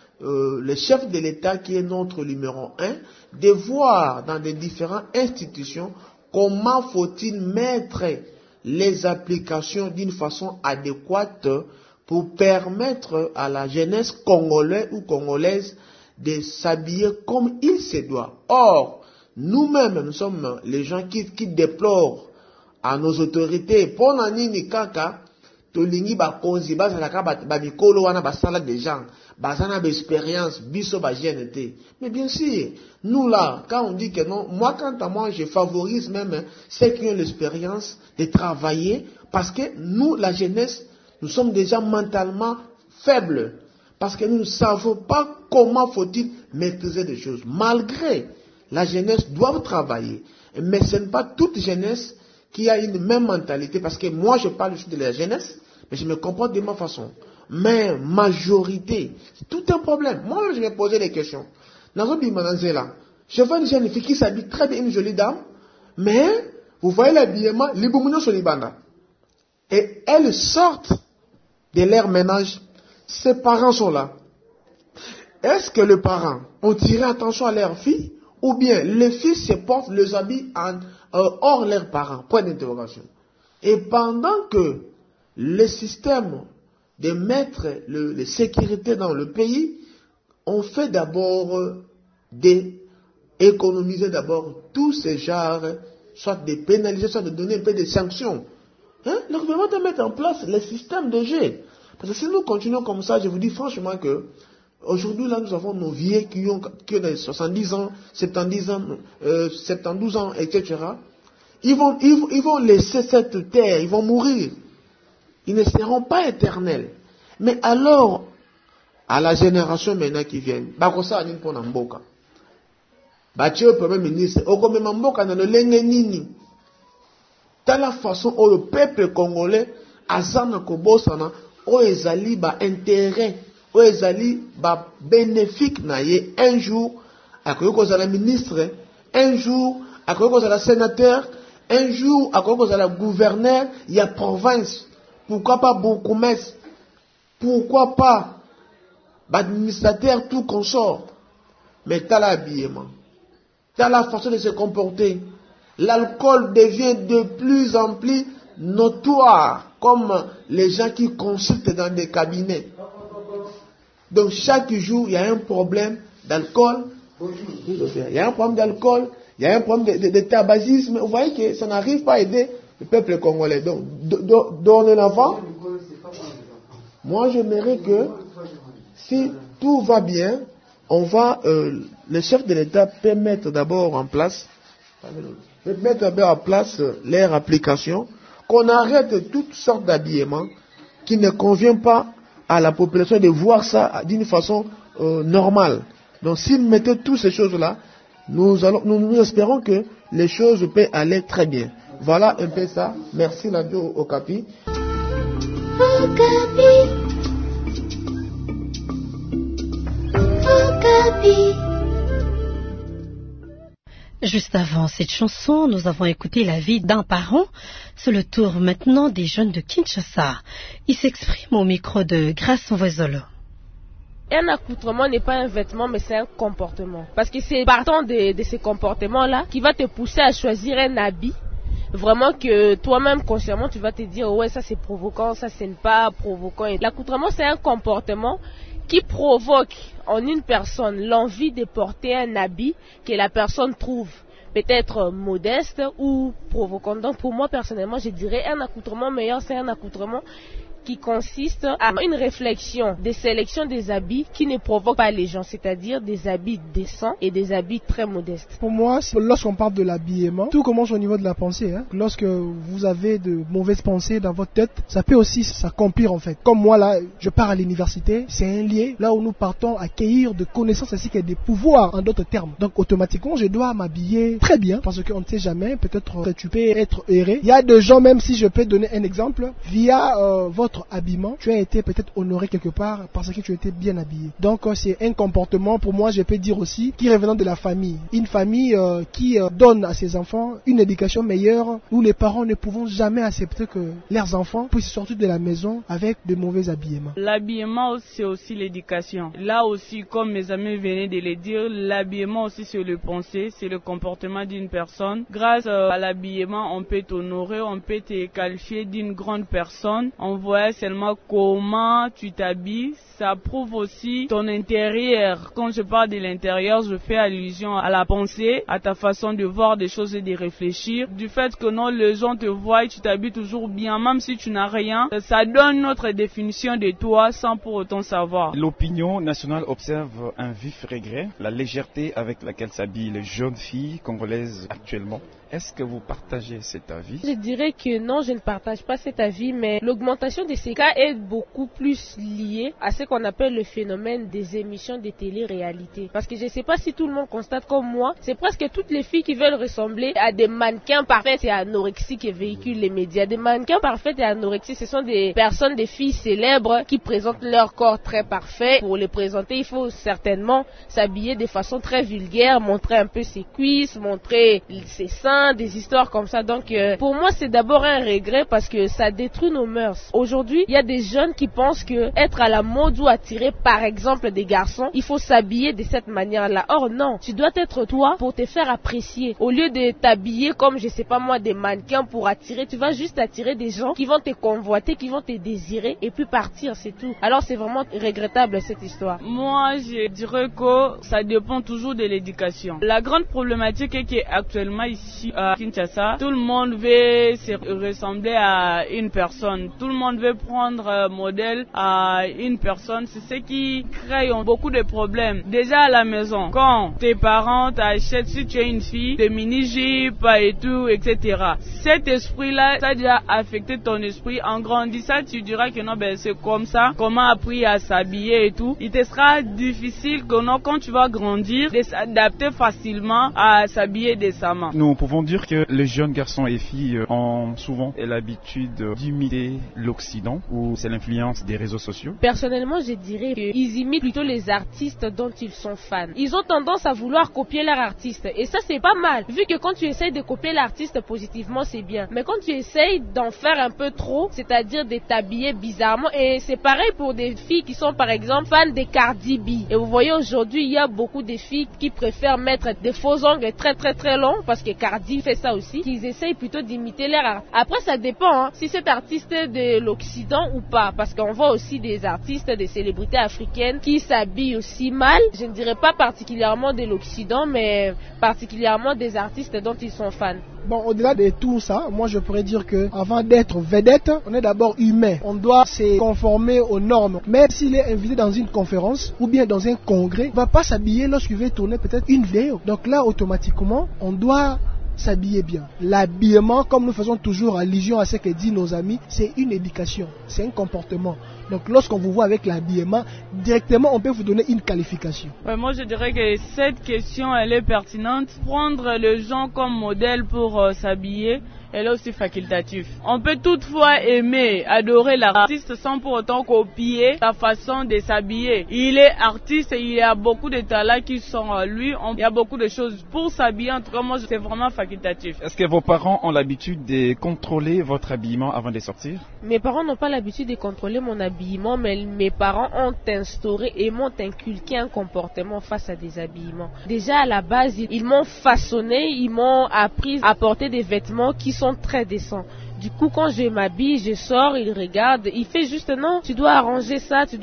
le chef de l'État qui est notre numéro 1, de voir dans des différentes institutions comment faut-il mettre les applications d'une façon adéquate pour permettre à la jeunesse congolaise ou congolaise de s'habiller comme il se doit. Or, nous-mêmes, nous sommes les gens qui déplorent à nos autorités. Pour nani kaka, tolingi ba konzi ba salaka ba mikolo wana ba sala des gens, ba sana ba expérience, biso ba GNT. Mais bien sûr, nous là, quand on dit que non, moi quant à moi, je favorise même ceux qui ont l'expérience de travailler, parce que nous, la jeunesse, nous sommes déjà mentalement faibles, parce que nous ne savons pas comment faut-il maîtriser des choses, malgré la jeunesse doit travailler. Mais ce n'est pas toute jeunesse qui a une même mentalité. Parce que moi, je parle juste de la jeunesse, mais je me comporte de ma façon. Mais majorité, c'est tout un problème. Moi, je vais poser des questions. Je vois une jeune fille qui s'habille très bien, une jolie dame, mais vous voyez l'habillement, les boumounos sur les bandas. Et elles sortent de leur ménage, ses parents sont là. Est-ce que les parents ont tiré attention à leurs filles ou bien les filles se portent les habits hors leurs parents? Point d'interrogation. Et pendant que le système de mettre les sécurités dans le pays, on fait d'abord économiser d'abord tous ces genres, soit de pénaliser, soit de donner un peu de sanctions. Le gouvernement doit mettre en place les systèmes de jeu. Parce que si nous continuons comme ça, je vous dis franchement que aujourd'hui, là, nous avons nos vieux qui ont 70 ans, 70 ans, 72 ans, etc. Ils vont laisser cette terre, ils vont mourir. Ils ne seront pas éternels. Mais alors, à la génération maintenant qui vient, bakosa nini pona mboka. Batie au premier ministre, okomema mboka na lolenge nini. Tala façon où le peuple congolais azana kobosana, où ezali ba intérêt, où ezali ba bénéfique na ye. Un jour, akoyo kozala ministre, un jour, akoyo kozala sénateur, un jour, akoyo kozala gouverneur, il y a province. Pourquoi pas bourgmestre? Pourquoi pas administrateur, tout consort? Mais t'as l'habillement, t'as la façon de se comporter. L'alcool devient de plus en plus notoire, comme les gens qui consultent dans des cabinets. Donc chaque jour, il y a un problème d'alcool. Il y a un problème d'alcool, il y a un problème de tabagisme. Vous voyez que ça n'arrive pas à aider le peuple congolais. Donc, dorénavant, moi j'aimerais que si tout va bien, on va, le chef de l'État peut mettre d'abord en place, leur application, qu'on arrête toutes sortes d'habillements qui ne conviennent pas à la population de voir ça d'une façon normale. Donc s'ils mettaient toutes ces choses-là, nous espérons que les choses peuvent aller très bien. Voilà un peu ça. Merci Radio Okapi. Juste avant cette chanson, nous avons écouté la vie d'un parent. C'est le tour maintenant des jeunes de Kinshasa. Ils s'expriment au micro de Grace Mvwezolo. Un accoutrement n'est pas un vêtement, mais c'est un comportement. Parce que c'est partant de ces comportements-là qui va te pousser à choisir un habit. Vraiment que toi-même, consciemment, tu vas te dire, ouais, ça c'est provoquant, ça c'est pas provoquant. L'accoutrement, c'est un comportement qui provoque en une personne l'envie de porter un habit que la personne trouve peut-être modeste ou provoquant. Donc pour moi, personnellement, je dirais un accoutrement meilleur, c'est un accoutrement qui consiste à une réflexion des sélections des habits qui ne provoquent pas les gens, c'est-à-dire des habits décents et des habits très modestes. Pour moi, lorsqu'on parle de l'habillement, tout commence au niveau de la pensée. Lorsque vous avez de mauvaises pensées dans votre tête, ça peut aussi s'accomplir en fait. Comme moi là, je pars à l'université, c'est un lieu là où nous partons acquérir de connaissances ainsi que des pouvoirs en d'autres termes. Donc automatiquement, je dois m'habiller très bien parce qu'on ne sait jamais, peut-être tu peux être erré. Il y a des gens, même si je peux donner un exemple, via votre habillement, tu as été peut-être honoré quelque part parce que tu étais bien habillé. Donc c'est un comportement, pour moi je peux dire aussi, qui revenant de la famille. Une famille qui donne à ses enfants une éducation meilleure, où les parents ne pouvons jamais accepter que leurs enfants puissent sortir de la maison avec de mauvais habillements. L'habillement c'est aussi l'éducation. Là aussi, comme mes amis venaient de le dire, l'habillement aussi c'est le pensée, c'est le comportement d'une personne. Grâce à l'habillement, on peut t'honorer, on peut te qualifier d'une grande personne. On voit seulement comment tu t'habilles, ça prouve aussi ton intérieur. Quand je parle de l'intérieur, je fais allusion à la pensée, à ta façon de voir des choses et de réfléchir. Du fait que non, les gens te voient et tu t'habilles toujours bien, même si tu n'as rien, ça donne notre définition de toi sans pour autant savoir. L'opinion nationale observe un vif regret, la légèreté avec laquelle s'habillent les jeunes filles congolaises actuellement. Est-ce que vous partagez cet avis? Je dirais que non, je ne partage pas cet avis, mais l'augmentation de ces cas est beaucoup plus liée à ce qu'on appelle le phénomène des émissions de télé-réalité. Parce que je ne sais pas si tout le monde constate comme moi, c'est presque toutes les filles qui veulent ressembler à des mannequins parfaits et anorexiques qui véhiculent les médias. Des mannequins parfaits et anorexiques, ce sont des personnes, des filles célèbres qui présentent leur corps très parfait. Pour les présenter, il faut certainement s'habiller de façon très vulgaire, montrer un peu ses cuisses, montrer ses seins, plein des histoires comme ça. Donc pour moi c'est d'abord un regret parce que ça détruit nos mœurs. Aujourd'hui il y a des jeunes qui pensent que être à la mode ou attirer par exemple des garçons, il faut s'habiller de cette manière-là. Or non, tu dois être toi pour te faire apprécier. Au lieu de t'habiller comme je sais pas moi des mannequins pour attirer, tu vas juste attirer des gens qui vont te convoiter, qui vont te désirer et puis partir, c'est tout. Alors c'est vraiment regrettable cette histoire. Moi je dirais que ça dépend toujours de l'éducation. La grande problématique est qu'actuellement ici à Kinshasa, tout le monde veut se ressembler à une personne. Tout le monde veut prendre modèle à une personne. C'est ce qui crée beaucoup de problèmes. Déjà à la maison, quand tes parents t'achètent, si tu es une fille, des mini-jupes et tout, etc. Cet esprit-là, ça a déjà affecté ton esprit. En grandissant, tu diras que non, ben c'est comme ça. Comment appris à s'habiller et tout. Il te sera difficile que non, quand tu vas grandir, de s'adapter facilement à s'habiller décemment. Nous pouvons dire que les jeunes garçons et filles ont souvent l'habitude d'imiter l'Occident, ou c'est l'influence des réseaux sociaux. Personnellement, je dirais qu'ils imitent plutôt les artistes dont ils sont fans. Ils ont tendance à vouloir copier leur artiste et ça c'est pas mal, vu que quand tu essayes de copier l'artiste positivement c'est bien, mais quand tu essayes d'en faire un peu trop, c'est-à-dire de t'habiller bizarrement, et c'est pareil pour des filles qui sont par exemple fans de Cardi B, et vous voyez aujourd'hui il y a beaucoup de filles qui préfèrent mettre des faux ongles très très très longs parce que Cardi fait ça aussi, qu'ils essayent plutôt d'imiter leur art. Après ça dépend si cet artiste est de l'Occident ou pas, parce qu'on voit aussi des artistes, des célébrités africaines qui s'habillent aussi mal. Je ne dirais pas particulièrement de l'Occident, mais particulièrement des artistes dont ils sont fans. Bon, au-delà de tout ça, moi je pourrais dire que avant d'être vedette, on est d'abord humain. On doit se conformer aux normes. Même s'il est invité dans une conférence ou bien dans un congrès, il ne va pas s'habiller lorsqu'il veut tourner peut-être une vidéo. Donc là, automatiquement, on doit s'habiller bien. L'habillement, comme nous faisons toujours allusion à ce que disent nos amis, c'est une éducation, c'est un comportement. Donc lorsqu'on vous voit avec l'habillement, directement on peut vous donner une qualification. Ouais, moi je dirais que cette question elle est pertinente. Prendre les gens comme modèle pour s'habiller, elle est aussi facultative. On peut toutefois aimer, adorer l'artiste sans pour autant copier sa façon de s'habiller. Il est artiste et il y a beaucoup de talents qui sont lui. Il y a beaucoup de choses pour s'habiller. En tout cas, moi, c'est vraiment facultatif. Est-ce que vos parents ont l'habitude de contrôler votre habillement avant de sortir? Mes parents n'ont pas l'habitude de contrôler mon habillement, mais mes parents ont instauré et m'ont inculqué un comportement face à des habillements. Déjà à la base, ils m'ont façonné, ils m'ont appris à porter des vêtements qui sont très décents. Du coup, quand je m'habille, je sors, il regarde, il fait juste non, tu dois arranger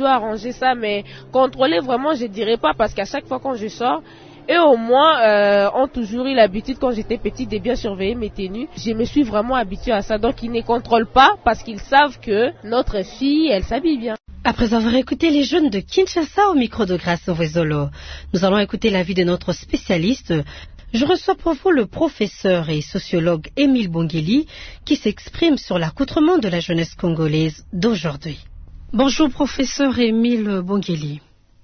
ça, mais contrôler vraiment, je dirais pas, parce qu'à chaque fois quand je sors, eux au moins ont toujours eu l'habitude quand j'étais petite de bien surveiller mes tenues. Je me suis vraiment habituée à ça, donc ils ne contrôlent pas parce qu'ils savent que notre fille, elle s'habille bien. Après avoir écouté les jeunes de Kinshasa au micro de Grace Ovezolo, nous allons écouter l'avis de notre spécialiste. Je reçois pour vous le professeur et sociologue Émile Bongeli qui s'exprime sur l'accoutrement de la jeunesse congolaise d'aujourd'hui. Bonjour professeur Émile Bongeli.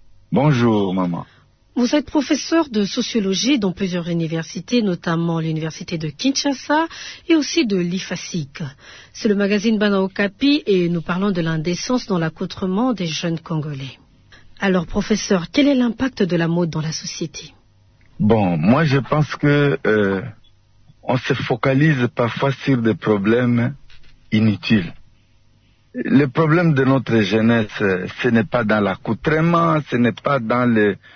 Bonjour maman. Vous êtes professeur de sociologie dans plusieurs universités, notamment l'université de Kinshasa et aussi de l'IFASIC. C'est le magazine Bana Okapi et nous parlons de l'indécence dans l'accoutrement des jeunes Congolais. Alors professeur, quel est l'impact de la mode dans la société ? Bon, moi je pense que on se focalise parfois sur des problèmes inutiles. Le problème de notre jeunesse, ce n'est pas dans l'accoutrement, ce n'est pas dans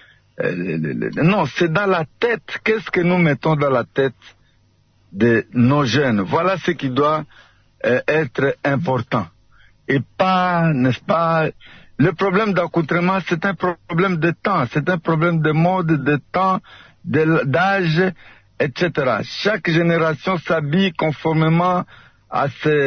non, c'est dans la tête. Qu'est-ce que nous mettons dans la tête de nos jeunes? Voilà ce qui doit être important. Et pas, n'est-ce pas, le problème d'accoutrement, c'est un problème de temps, c'est un problème de mode, de temps, d'âge, etc. Chaque génération s'habille conformément à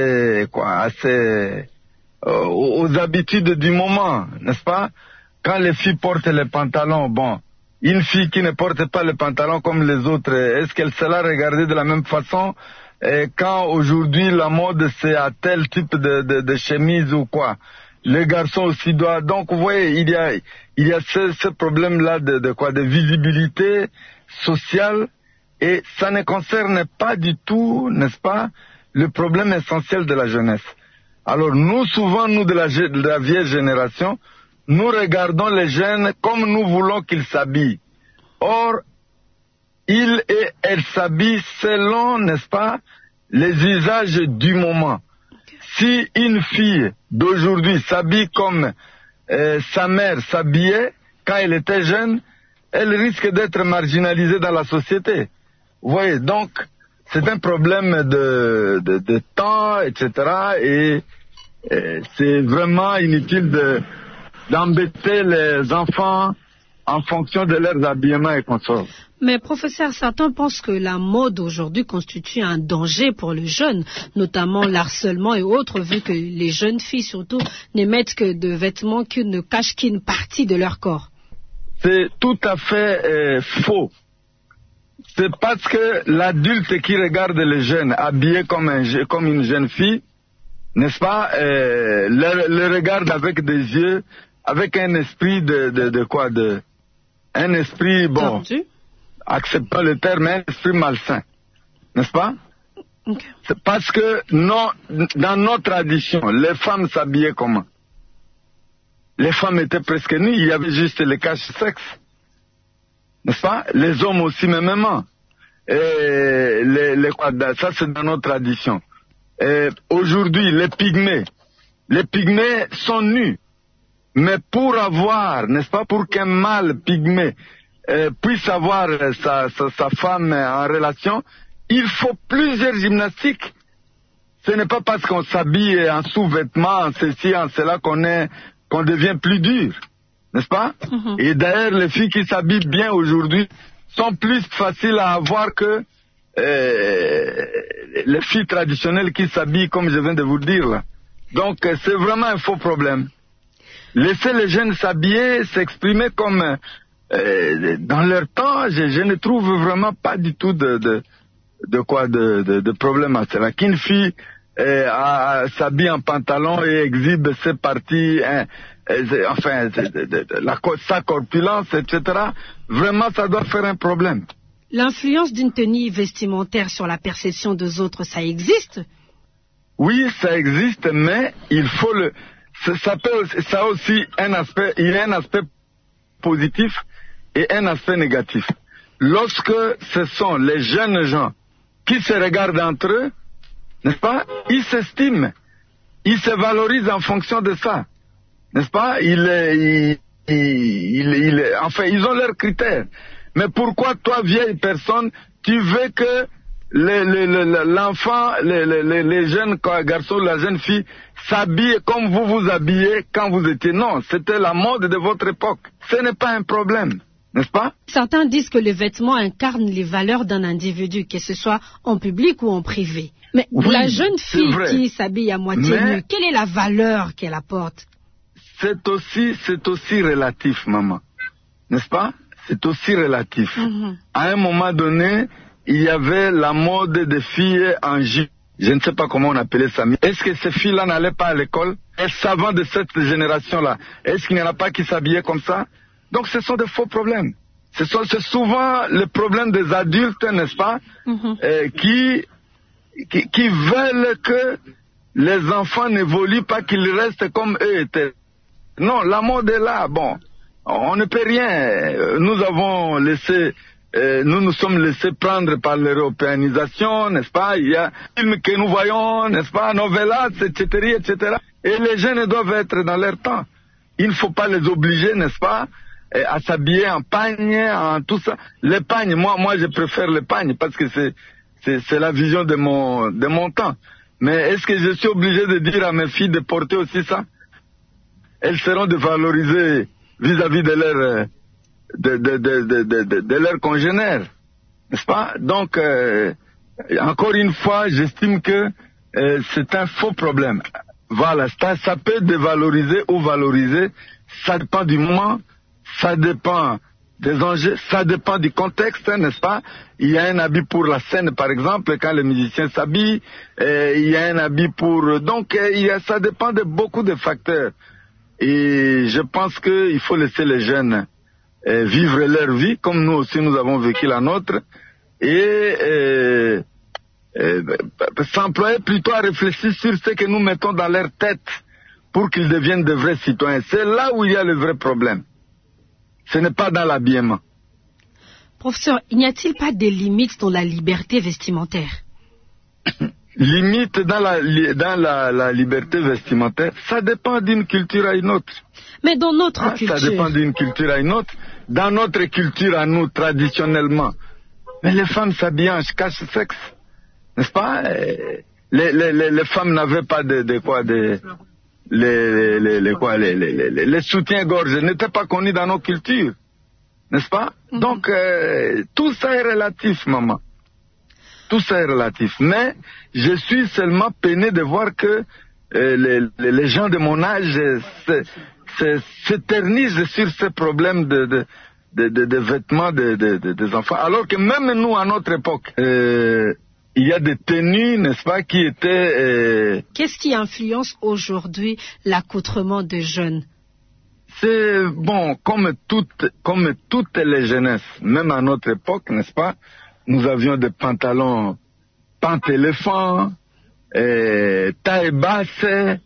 aux habitudes du moment, n'est-ce pas? Quand les filles portent les pantalons, bon, une fille qui ne porte pas les pantalons comme les autres, est-ce qu'elle sera regardée de la même façon? Et quand aujourd'hui la mode c'est à tel type de chemise ou quoi? Les garçons aussi doivent. Donc vous voyez, il y a ce problème-là de visibilité sociale, et ça ne concerne pas du tout, n'est-ce pas, le problème essentiel de la jeunesse. Alors nous, souvent, nous de la vieille génération, nous regardons les jeunes comme nous voulons qu'ils s'habillent. Or, il et elle s'habillent selon, n'est-ce pas, les usages du moment. Si une fille d'aujourd'hui s'habille comme sa mère s'habillait quand elle était jeune, elle risque d'être marginalisée dans la société. Vous voyez, donc c'est un problème de temps, etc. Et c'est vraiment inutile d'embêter les enfants en fonction de leurs habillements et consorts. Mais professeur, certains pensent que la mode aujourd'hui constitue un danger pour les jeunes, notamment l'harcèlement et autres, vu que les jeunes filles surtout n'émettent que de vêtements qui ne cachent qu'une partie de leur corps. C'est tout à fait faux. C'est parce que l'adulte qui regarde les jeunes habillés comme une jeune fille, n'est-ce pas, le regarde avec des yeux, avec un esprit un esprit, bon, acceptons le terme, un esprit malsain, n'est-ce pas? Okay. C'est parce que dans nos traditions, les femmes s'habillaient comment? Les femmes étaient presque nues, il y avait juste les caches-sexe, n'est-ce pas? Les hommes aussi mêmement. Et ça c'est dans nos traditions. Aujourd'hui, les pygmées sont nus. Mais pour avoir, n'est-ce pas, pour qu'un mâle pygmée puisse avoir sa femme en relation, il faut plusieurs gymnastiques. Ce n'est pas parce qu'on s'habille en sous-vêtements, en ceci, en cela, qu'on devient plus dur, n'est-ce pas? Et d'ailleurs, les filles qui s'habillent bien aujourd'hui sont plus faciles à avoir que les filles traditionnelles qui s'habillent comme je viens de vous dire là. Donc c'est vraiment un faux problème. Laisser les jeunes s'habiller, s'exprimer comme dans leur temps, je ne trouve vraiment pas du tout de problème à cela. Qu'une fille s'habille en pantalon et exhibe ses parties, sa corpulence, etc. Vraiment, ça doit faire un problème. L'influence d'une tenue vestimentaire sur la perception des autres, ça existe? Oui, ça existe, mais il faut ça aussi un aspect, il y a un aspect positif et un aspect négatif. Lorsque ce sont les jeunes gens qui se regardent entre eux, n'est-ce pas, ils s'estiment, ils se valorisent en fonction de ça, n'est-ce pas, enfin, ils ont leurs critères. Mais pourquoi toi, vieille personne, tu veux que l'enfant, les jeunes garçons, la jeune fille s'habillent comme vous vous habillez quand vous étiez? Non, c'était la mode de votre époque. Ce n'est pas un problème, n'est-ce pas? Certains disent que les vêtements incarnent les valeurs d'un individu, que ce soit en public ou en privé. Mais oui, la jeune fille qui s'habille à moitié nue, quelle est la valeur qu'elle apporte? C'est aussi relatif, maman, n'est-ce pas? C'est aussi relatif. À un moment donné, il y avait la mode des filles en jupe. Je ne sais pas comment on appelait ça. Est-ce que ces filles-là n'allaient pas à l'école? Est-ce avant de cette génération-là? Est-ce qu'il n'y en a pas qui s'habillaient comme ça? Donc ce sont des faux problèmes. C'est souvent le problème des adultes, n'est-ce pas, qui veulent que les enfants n'évoluent pas, qu'ils restent comme eux étaient. Non, la mode est là. Bon, on ne peut rien. Nous avons laissé... nous nous sommes laissés prendre par l'européanisation, n'est-ce pas? Il y a des films que nous voyons, n'est-ce pas? Novelas, etc., etc. Et les jeunes doivent être dans leur temps. Il ne faut pas les obliger, n'est-ce pas, à s'habiller en pagne, en tout ça. Les pagnes, moi je préfère les pagnes parce que c'est la vision de mon temps. Mais est-ce que je suis obligé de dire à mes filles de porter aussi ça? Elles seront dévalorisées vis-à-vis de leur... de leurs congénères, n'est-ce pas? Donc, encore une fois, j'estime que c'est un faux problème. Voilà, ça peut dévaloriser ou valoriser, ça dépend du moment, ça dépend des enjeux, ça dépend du contexte, n'est-ce pas? Il y a un habit pour la scène, par exemple, quand les musiciens s'habillent, il y a un habit pour... Donc, ça dépend de beaucoup de facteurs. Et je pense qu'il faut laisser les jeunes vivre leur vie, comme nous aussi nous avons vécu la nôtre, et s'employer plutôt à réfléchir sur ce que nous mettons dans leur tête pour qu'ils deviennent de vrais citoyens. C'est là où il y a le vrai problème. Ce n'est pas dans l'habillement. Professeur, n'y a-t-il pas des limites dans la liberté vestimentaire? Limite dans la liberté vestimentaire, ça dépend d'une culture à une autre. Mais dans notre culture... Ça dépend d'une culture à une autre. Dans notre culture à nous, traditionnellement, mais les femmes s'habillent en cache-sexe, n'est-ce pas? Les femmes n'avaient pas les soutiens-gorge n'étaient pas connus dans nos cultures, n'est-ce pas? Donc, tout ça est relatif, maman. Tout ça est relatif. Mais je suis seulement peiné de voir que les gens de mon âge s'éternisent sur ce problème de vêtements des enfants. Alors que même nous, à notre époque, il y a des tenues, n'est-ce pas, qui étaient... Qu'est-ce qui influence aujourd'hui l'accoutrement des jeunes? C'est bon, comme toutes les jeunesses, même à notre époque, n'est-ce pas, nous avions des pantalons pante-éléphant, taille basse,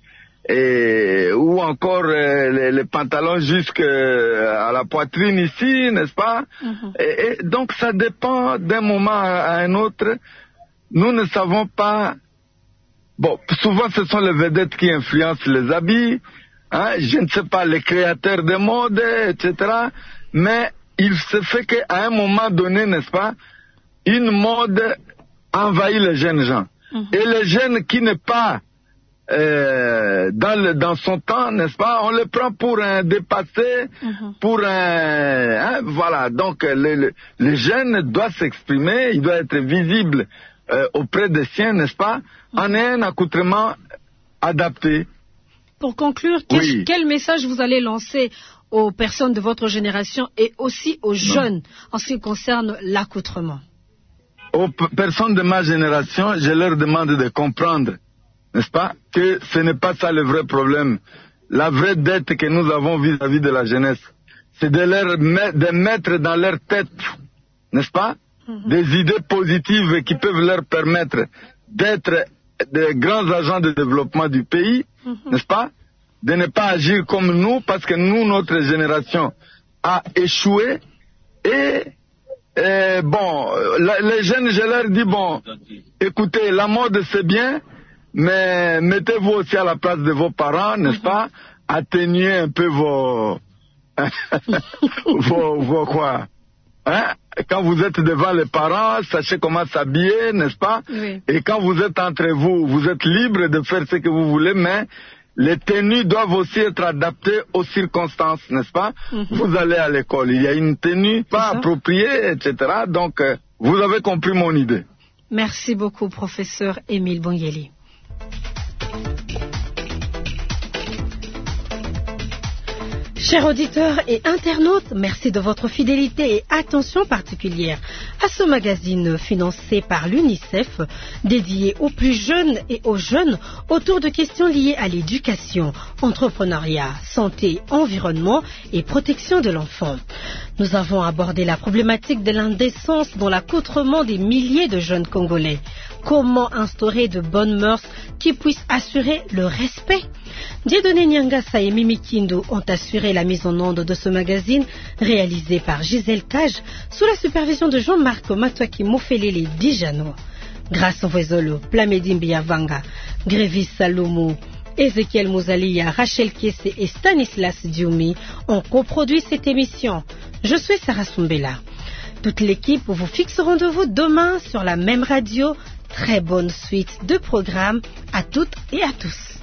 ou encore les pantalons jusqu'à la poitrine ici, n'est-ce pas? Et donc ça dépend d'un moment à un autre. Nous ne savons pas... Bon, souvent ce sont les vedettes qui influencent les habits, hein, je ne sais pas, les créateurs de mode, etc. Mais il se fait qu'à un moment donné, n'est-ce pas, une mode envahit les jeunes gens. Et les jeunes qui n'est pas dans son temps, n'est-ce pas, on les prend pour un dépassé, pour un... Hein, voilà, donc les jeunes doivent s'exprimer, ils doivent être visibles auprès des siens, n'est-ce pas, en ayant un accoutrement adapté. Pour conclure, quel message vous allez lancer aux personnes de votre génération et aussi aux jeunes en ce qui concerne l'accoutrement? Aux personnes de ma génération, je leur demande de comprendre, n'est-ce pas, que ce n'est pas ça le vrai problème. La vraie dette que nous avons vis-à-vis de la jeunesse, c'est de mettre dans leur tête, n'est-ce pas, des idées positives qui peuvent leur permettre d'être des grands agents de développement du pays, n'est-ce pas, de ne pas agir comme nous, parce que nous, notre génération a échoué. Et bon, les jeunes, je leur dis, bon, écoutez, la mode c'est bien, mais mettez-vous aussi à la place de vos parents, n'est-ce pas, atténuez un peu vos quoi, hein? Quand vous êtes devant les parents, sachez comment s'habiller, n'est-ce pas? Et quand vous êtes entre vous, vous êtes libre de faire ce que vous voulez, mais les tenues doivent aussi être adaptées aux circonstances, n'est-ce pas? Vous allez à l'école, il y a une tenue pas appropriée, etc. Donc, vous avez compris mon idée. Merci beaucoup, professeur Émile Bongeli. Chers auditeurs et internautes, merci de votre fidélité et attention particulière à ce magazine financé par l'UNICEF, dédié aux plus jeunes et aux jeunes autour de questions liées à l'éducation, entrepreneuriat, santé, environnement et protection de l'enfant. Nous avons abordé la problématique de l'indécence dans l'accoutrement des milliers de jeunes Congolais. Comment instaurer de bonnes mœurs qui puissent assurer le respect? Dieudonné Nyangasa et Mimi Kindo ont assuré la mise en onde de ce magazine réalisé par Gisèle Cage sous la supervision de Jean-Marc Matouaki Mofelele Dijano. Grâce au Vézolo, Plamedi Mbiavanga, Grévis Salomo, Ezekiel Mouzalia, Rachel Kiese et Stanislas Dioumi ont coproduit cette émission. Je suis Sarah Soumbela. Toute l'équipe vous fixe rendez-vous demain sur la même radio. Très bonne suite de programmes à toutes et à tous.